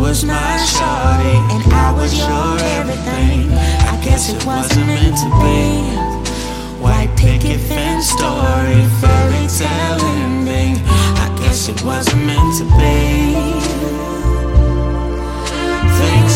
was my shawty, and I was your everything. I guess it wasn't meant to be. White picket fence story, fairy tale ending. I guess it wasn't meant to be. Things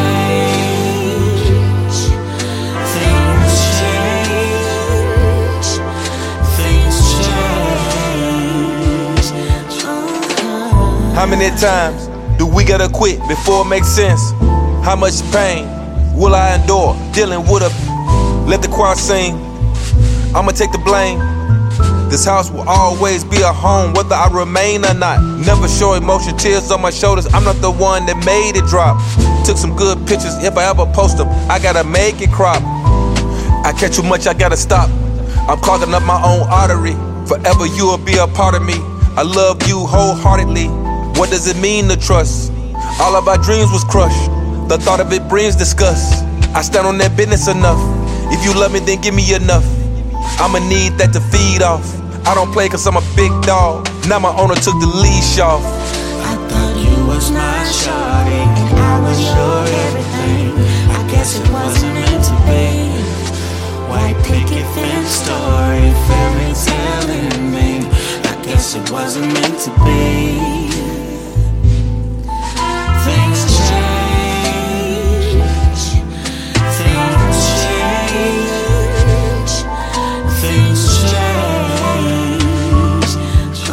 change, things change, things change. How many times do we gotta quit before it makes sense? How much pain will I endure dealing with a? Let the choir sing, I'ma take the blame. This house will always be a home, whether I remain or not. Never show emotion, tears on my shoulders. I'm not the one that made it drop. Took some good pictures, if I ever post them, I gotta make it crop. I catch too much, I gotta stop. I'm clogging up my own artery. Forever you will be a part of me. I love you wholeheartedly. What does it mean to trust? All of our dreams was crushed. The thought of it brings disgust. I stand on that business enough. If you love me, then give me enough. I'ma need that to feed off. I don't play cause I'm a big dog. Now my owner took the leash off. I thought you was my shawty, and I was your everything. I guess it wasn't meant to be. White picket fence story, fairy tale ending. I guess it wasn't meant to be. Things change, things change, things change.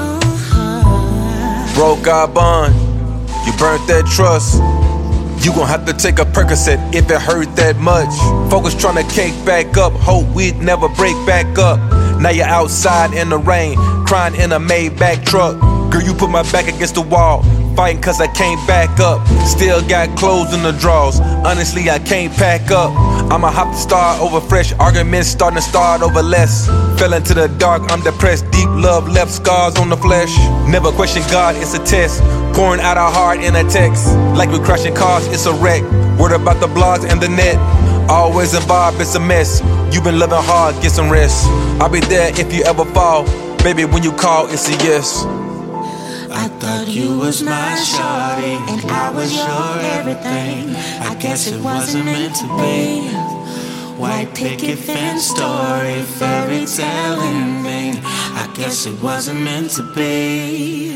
Broke our bond, you burnt that trust. You gon' have to take a Percocet if it hurt that much. Focus tryna cake back up, hope we'd never break back up. Now you're outside in the rain, crying in a Maybach truck. Girl, you put my back against the wall, fighting cause I can't back up. Still got clothes in the drawers, honestly I can't pack up. I'ma hop the start over fresh, arguments starting to start over less. Fell into the dark, I'm depressed, deep love left scars on the flesh. Never question God, it's a test, pouring out our heart in a text. Like we're crashing cars, it's a wreck. Word about the blogs and the net, always involved, it's a mess. You've been living hard, get some rest. I'll be there if you ever fall, baby when you call, it's a yes. I thought you was my shawty, and I was your everything. I guess it wasn't meant to be. White picket fence story, fairy tale ending. I guess it wasn't meant to be.